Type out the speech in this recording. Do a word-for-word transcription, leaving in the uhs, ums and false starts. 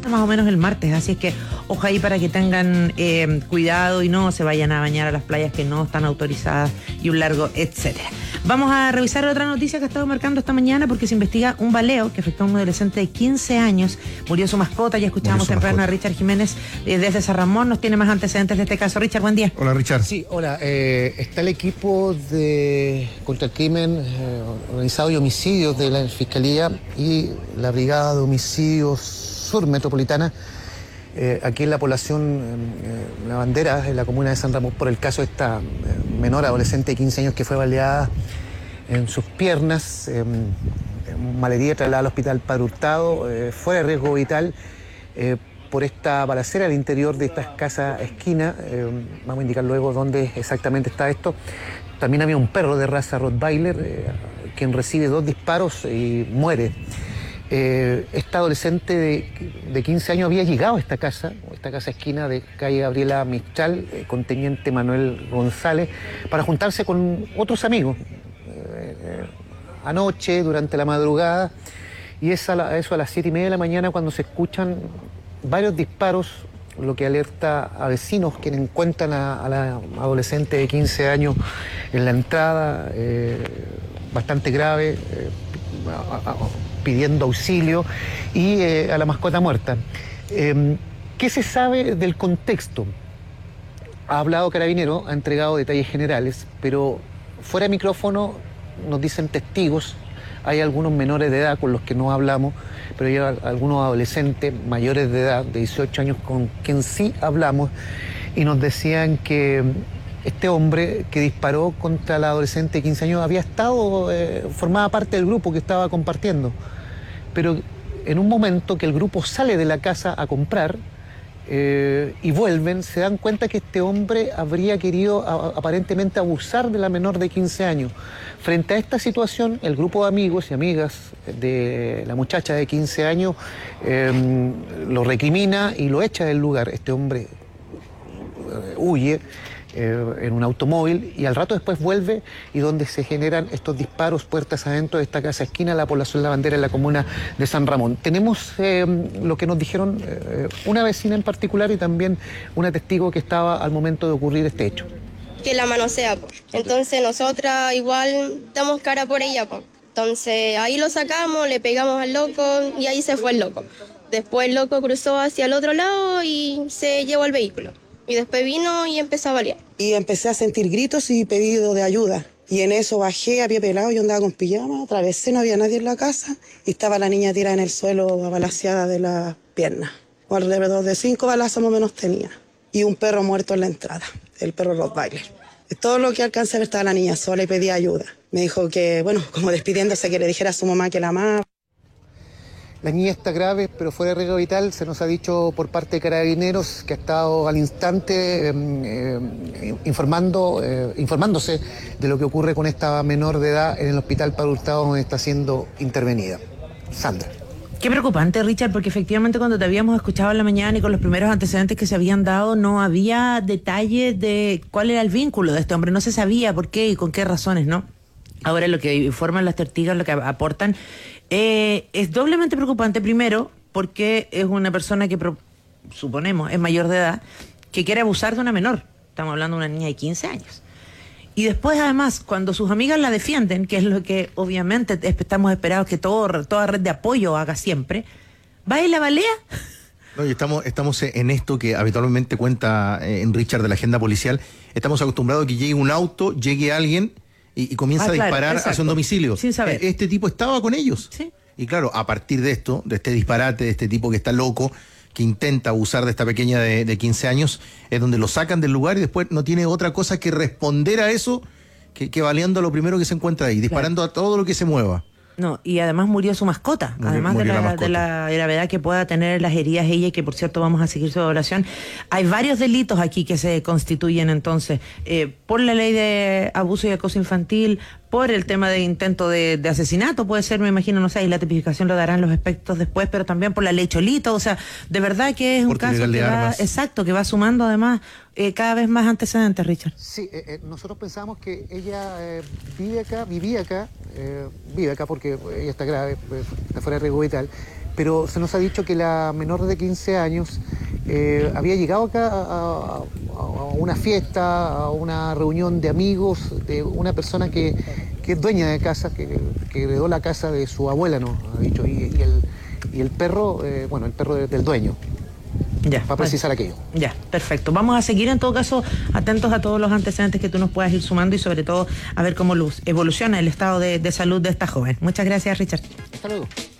más o menos el martes, así es que ojo ahí para que tengan eh, cuidado y no se vayan a bañar a las playas que no están autorizadas y un largo etcétera. Vamos a revisar otra noticia que ha estado marcando esta mañana porque se investiga un baleo que afectó a un adolescente de quince años, murió su mascota, ya escuchamos temprano mascota. a Richard Jiménez eh, desde San Ramón, nos tiene más antecedentes de este caso. Richard, buen día. Hola, Richard. Sí, hola, eh, está el equipo de contra el crimen eh, organizado y homicidios de la Fiscalía y la Brigada de Homicidios Sur Metropolitana, eh, aquí en la población eh, La Bandera, en la comuna de San Ramón, por el caso de esta eh, menor adolescente de quince años que fue baleada en sus piernas, eh, en malería trasladada al hospital Padre Hurtado, eh, fuera de riesgo vital, eh, por esta balacera al interior de esta escasa esquina. Eh, vamos a indicar luego dónde exactamente está esto. También había un perro de raza Rottweiler, eh, quien recibe dos disparos y muere. Eh, esta adolescente de, de quince años había llegado a esta casa, esta casa esquina de calle Gabriela Mistral, eh, con teniente Manuel González, para juntarse con otros amigos. Eh, eh, anoche, durante la madrugada, y es a la, eso a las siete y media de la mañana cuando se escuchan varios disparos, lo que alerta a vecinos quienes encuentran a, a la adolescente de quince años en la entrada, eh, bastante grave, eh, a, a, pidiendo auxilio, y eh, a la mascota muerta. Eh, ¿Qué se sabe del contexto? Ha hablado Carabinero, ha entregado detalles generales, pero fuera de micrófono nos dicen testigos, hay algunos menores de edad con los que no hablamos, pero hay algunos adolescentes mayores de edad, de dieciocho años, con quien sí hablamos, y nos decían que este hombre que disparó contra la adolescente de quince años había estado, eh, formaba parte del grupo que estaba compartiendo, pero en un momento que el grupo sale de la casa a comprar eh, y vuelven, se dan cuenta que este hombre habría querido a, aparentemente abusar de la menor de quince años. Frente a esta situación, el grupo de amigos y amigas de la muchacha de quince años eh, lo recrimina y lo echa del lugar. Este hombre eh, huye Eh, en un automóvil y al rato después vuelve, y donde se generan estos disparos puertas adentro de esta casa esquina, la población La Bandera, en la comuna de San Ramón. Tenemos eh, lo que nos dijeron eh, una vecina en particular y también una testigo que estaba al momento de ocurrir este hecho. Que la manosea, po. Entonces nosotras igual damos cara por ella, po. Entonces ahí lo sacamos, le pegamos al loco y ahí se fue el loco. Después el loco cruzó hacia el otro lado y se llevó el vehículo. Y después vino y empezó a balear. Y empecé a sentir gritos y pedido de ayuda. Y en eso bajé, había pelado, yo andaba con pijama, atravesé, no había nadie en la casa. Y estaba la niña tirada en el suelo, balaceada de las piernas. O alrededor de cinco balazos más o menos tenía. Y un perro muerto en la entrada, el perro Rottweiler. Todo lo que alcancé a ver, estaba la niña sola y pedía ayuda. Me dijo que, bueno, como despidiéndose, que le dijera a su mamá que la amaba. La niña está grave, pero fuera de riesgo vital. Se nos ha dicho por parte de Carabineros que ha estado al instante eh, eh, informando, eh, informándose de lo que ocurre con esta menor de edad en el hospital Padre Hurtado, donde está siendo intervenida. Sandra. Qué preocupante, Richard, porque efectivamente cuando te habíamos escuchado en la mañana y con los primeros antecedentes que se habían dado, no había detalles de cuál era el vínculo de este hombre, no se sabía por qué y con qué razones, ¿no? Ahora lo que informan las testigos, lo que aportan, eh, es doblemente preocupante. Primero, porque es una persona que, pro, suponemos, es mayor de edad, que quiere abusar de una menor. Estamos hablando de una niña de quince años. Y después, además, cuando sus amigas la defienden, que es lo que obviamente estamos esperados que todo, toda red de apoyo haga siempre, ¿va y la balea? No, y estamos, estamos en esto que habitualmente cuenta en Richard de la agenda policial. Estamos acostumbrados a que llegue un auto, llegue alguien y, y comienza ah, a disparar claro, hacia un domicilio. Sin saber. Este tipo estaba con ellos. Sí. Y claro, a partir de esto, de este disparate, de este tipo que está loco, que intenta abusar de esta pequeña de, de quince años, es donde lo sacan del lugar y después no tiene otra cosa que responder a eso que, que baleando a lo primero que se encuentra ahí, disparando claro. a todo lo que se mueva. No, y además murió su mascota, murió, además murió de, la, la de la gravedad que pueda tener las heridas ella, y que por cierto vamos a seguir su evaluación. Hay varios delitos aquí que se constituyen entonces, eh, por la ley de abuso y acoso infantil, por el tema de intento de, de asesinato, puede ser, me imagino, no sé, y la tipificación lo darán los expertos después, pero también por la ley Cholito, o sea, de verdad que es Porte un caso que va, exacto, que va sumando además eh, cada vez más antecedentes, Richard. Sí, eh, eh, nosotros pensamos que ella eh, vive acá, vivía acá, eh, vive acá porque ella está grave, pues, está fuera de riesgo vital, pero se nos ha dicho que la menor de quince años eh, había llegado acá a, a, a una fiesta, a una reunión de amigos, de una persona que, que es dueña de casa, que, que heredó la casa de su abuela, nos ha dicho, y, y, el, y el perro, eh, bueno, el perro del dueño. Ya, para precisar aquello. Ya, perfecto. Vamos a seguir en todo caso atentos a todos los antecedentes que tú nos puedas ir sumando y sobre todo a ver cómo evoluciona el estado de, de salud de esta joven. Muchas gracias, Richard. Hasta luego.